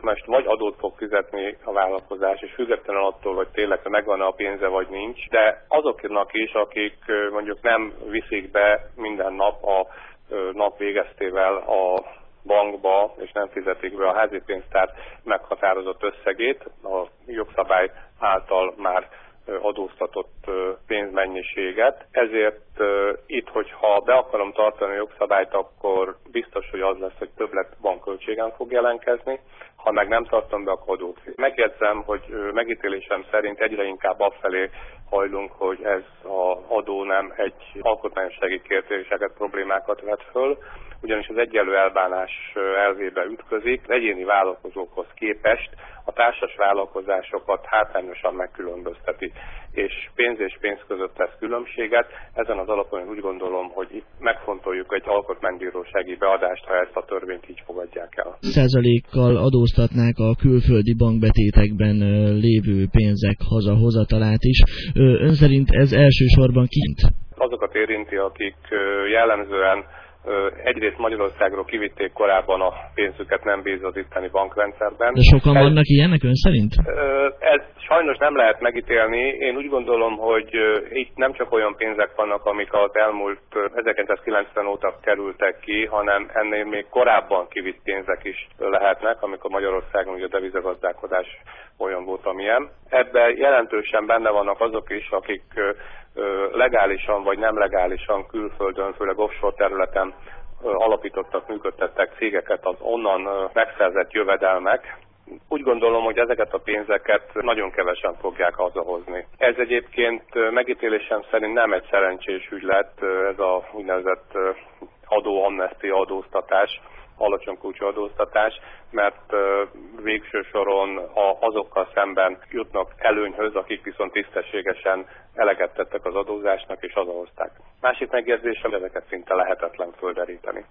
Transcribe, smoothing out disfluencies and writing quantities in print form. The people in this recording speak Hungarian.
most vagy adót fog fizetni a vállalkozás, és függetlenül attól, hogy tényleg megvan a pénze, vagy nincs, de azoknak is, akik mondjuk nem viszik be minden nap a nap végeztével a bankba, és nem fizetik be a házi pénztár meghatározott összegét, a jogszabály által már adóztatott pénzmennyiséget. Ezért itt, hogyha be akarom tartani a jogszabályt, akkor biztos, hogy az lesz, hogy többlet bankköltségen fog jelentkezni. Ha meg nem tartom be, akkor adót. Megjegyzem, hogy megítélésem szerint egyre inkább afelé hajlunk, hogy ez az adó nem egy alkotmányossági kérdéseket, problémákat vet föl, ugyanis az egyenlő elbánás elvébe ütközik. Az egyéni vállalkozókhoz képest a társas vállalkozásokat hátrányosan megkülönbözteti, és pénz között tesz különbséget. Ezen az alapon úgy gondolom, hogy itt megfontoljuk egy alkotmánybírósági beadást, ha ezt a törvényt így fogadják el. Százalékkal adóztatnák a külföldi bankbetétekben lévő pénzek hazahozatalát is. Ön szerint ez elsősorban kint? Azokat érinti, akik jellemzően egyrészt Magyarországról kivitték korábban a pénzüket, nem bíz az itteni bankrendszerben. De sokan vannak ilyenek ön szerint? Ez sajnos nem lehet megítélni. Én úgy gondolom, hogy itt nem csak olyan pénzek vannak, amik az elmúlt 1990 óta kerültek ki, hanem ennél még korábban kivitt pénzek is lehetnek, amikor Magyarországon ugye a devizagazdálkodás olyan volt, amilyen. Ebben jelentősen benne vannak azok is, akik legálisan vagy nem legálisan külföldön, főleg offshore területen alapítottak, működtettek cégeket, az onnan megszerzett jövedelmek. Úgy gondolom, hogy ezeket a pénzeket nagyon kevesen fogják hazahozni. Ez egyébként megítélésem szerint nem egy szerencsés ügylet, ez a úgynevezett adóamnestia, adóztatás, alacsony kulcsú adóztatás, mert végső soron azokkal szemben jutnak előnyhöz, akik viszont tisztességesen eleget tettek az adózásnak és hazahozták. Másik megjegyzésem, ezeket szinte lehetetlen földeríteni.